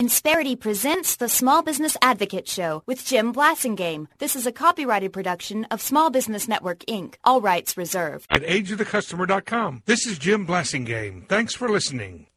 Insperity presents the Small Business Advocate Show with Jim Blasingame. This is a copyrighted production of Small Business Network, Inc., all rights reserved. At ageofthecustomer.com. This is Jim Blasingame. Thanks for listening.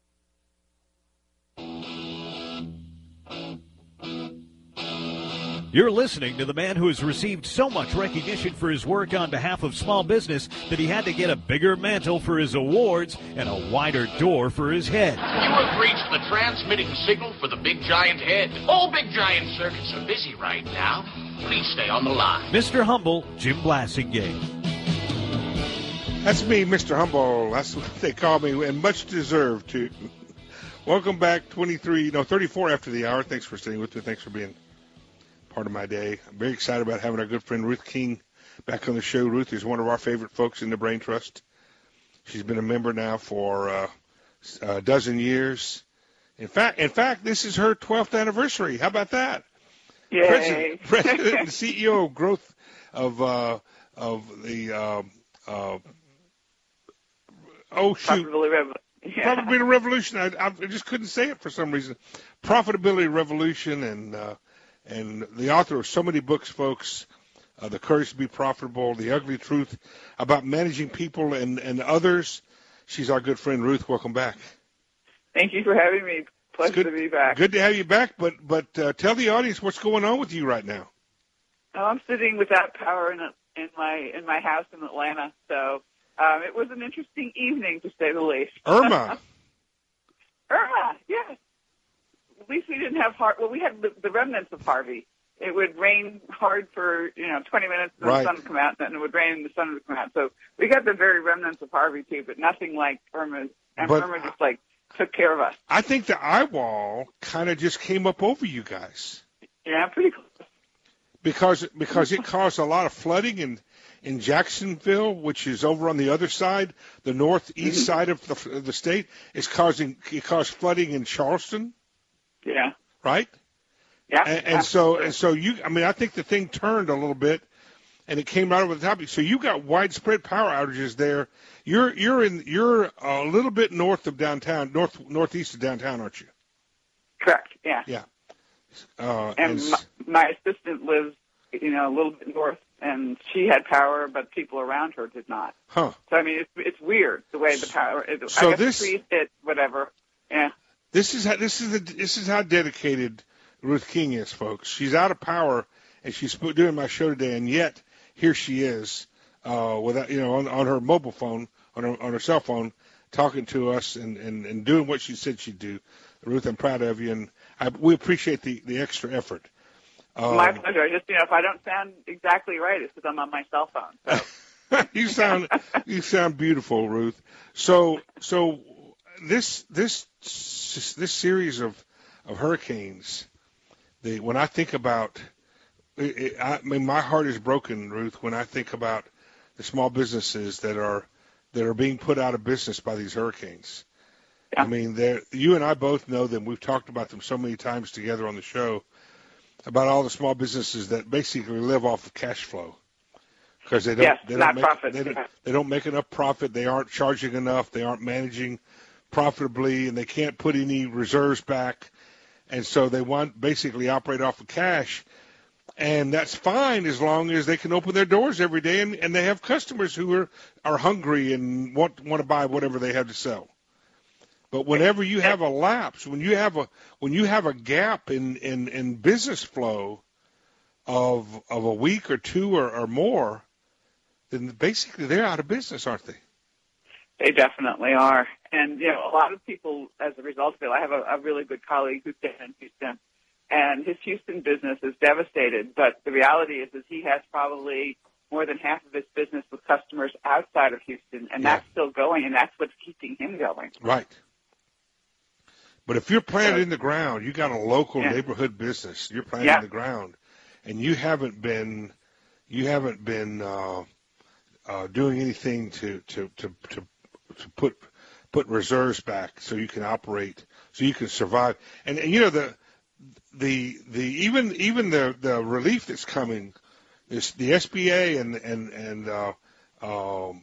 You're listening to the man who has received so much recognition for his work on behalf of small business that he had to get a bigger mantle for his awards and a wider door for his head. You have reached the transmitting signal for the Big Giant Head. All Big Giant circuits are busy right now. Please stay on the line. Mr. Humble, Jim Blasingame. That's me, Mr. Humble. That's what they call me, and much deserved, too. Welcome back, 34 after the hour. Thanks for staying with me. Thanks for being part of my day. I'm very excited about having our good friend Ruth King back on the show. Ruth is one of our favorite folks in the Brain Trust. She's been a member now for a dozen years. In fact, this is her 12th anniversary. How about that? Yay. President and CEO of Growth of the Profitability Revolution. I just couldn't say it for some reason. Profitability Revolution, and the author of so many books, folks. The Courage to Be Profitable, The Ugly Truth about managing people and others. She's our good friend Ruth. Welcome back. Thank you for having me. Pleasure to be back. Good to have you back. But tell the audience what's going on with you right now. Oh, I'm sitting without power in my house in Atlanta. So it was an interesting evening, to say the least. Irma, yes. At least we didn't have Harvey. Well, we had the remnants of Harvey. It would rain hard for 20 minutes, and the sun would come out, and then it would rain, and the sun would come out. So we got the very remnants of Harvey too, but nothing like Irma. And Irma just took care of us. I think the eye wall kind of just came up over you guys. Yeah, pretty close. Because it caused a lot of flooding in Jacksonville, which is over on the other side, the northeast side of the state. It caused flooding in Charleston. Yeah. Right? Yeah. And so I think the thing turned a little bit, and it came right over the top. So you got widespread power outages there. You're a little bit north of downtown, northeast of downtown, aren't you? Correct. Yeah. Yeah. And my assistant lives, a little bit north, and she had power, but people around her did not. Huh. So it's weird the way the power. So I guess the trees hit whatever. Yeah. This is how dedicated Ruth King is, folks. She's out of power, and she's doing my show today, and yet here she is, without on her mobile phone, on her cell phone, talking to us and doing what she said she'd do. Ruth, I'm proud of you, and we appreciate the extra effort. My pleasure. Just if I don't sound exactly right, it's because I'm on my cell phone. So. you sound beautiful, Ruth. So this series of hurricanes, when I think about, my heart is broken, Ruth, when I think about the small businesses that are being put out of business by these hurricanes. Yeah. I mean, you and I both know them. We've talked about them so many times together on the show, about all the small businesses that basically live off of cash flow. Because they don't make enough profit. They aren't charging enough. They aren't managing profitably, and they can't put any reserves back. And so they basically operate off of cash. And that's fine as long as they can open their doors every day and they have customers who are hungry and want to buy whatever they have to sell. But whenever you have a lapse, when you have a gap in business flow of a week or two or more, then basically they're out of business, aren't they? They definitely are. And, a lot of people, as a result of it, I have a really good colleague who's down in Houston, and his Houston business is devastated. But the reality is he has probably more than half of his business with customers outside of Houston, and that's still going, and that's what's keeping him going. Right. But if you're planted in the ground, you got a local neighborhood business. You're planted in the ground, and you haven't been doing anything to put reserves back so you can operate, so you can survive. And the relief that's coming, the SBA and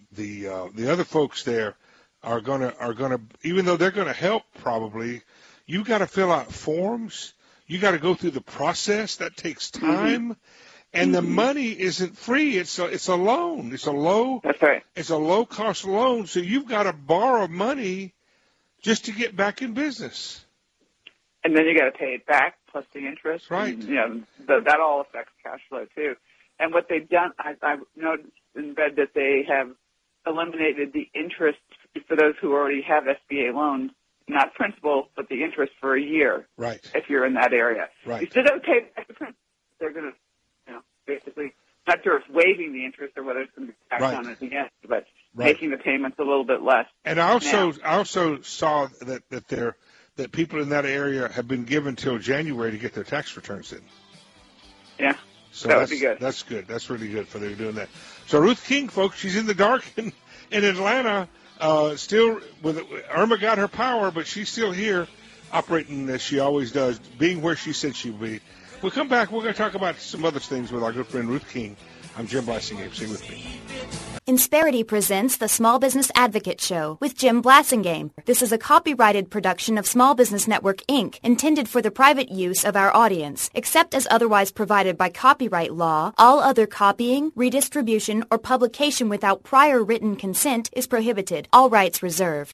the other folks there are gonna, even though they're gonna help probably, You got to fill out forms. You got to go through the process. That takes time. And the money isn't free. It's a loan. That's right. It's a low cost loan. So you've got to borrow money just to get back in business. And then you got to pay it back plus the interest. Right. And, that all affects cash flow too. And what they've done, I've noticed and read that they have eliminated the interest for those who already have SBA loans, not principal, but the interest for a year. Right. If you're in that area. Right. You still don't pay back the principal. They're going to, basically, not sure if waiving the interest or whether it's going to be taxed on at the end, but making the payments a little bit less. And I also saw that people in that area have been given till January to get their tax returns in. Yeah. So that would be good. That's good. That's really good for them doing that. So Ruth King, folks, she's in the dark in Atlanta. Still, Irma got her power, but she's still here operating as she always does, being where she said she would be. We'll come back. We're going to talk about some other things with our good friend Ruth King. I'm Jim Blasingame. Sing with me. Insperity presents the Small Business Advocate Show with Jim Blasingame. This is a copyrighted production of Small Business Network, Inc., intended for the private use of our audience. Except as otherwise provided by copyright law, all other copying, redistribution, or publication without prior written consent is prohibited. All rights reserved.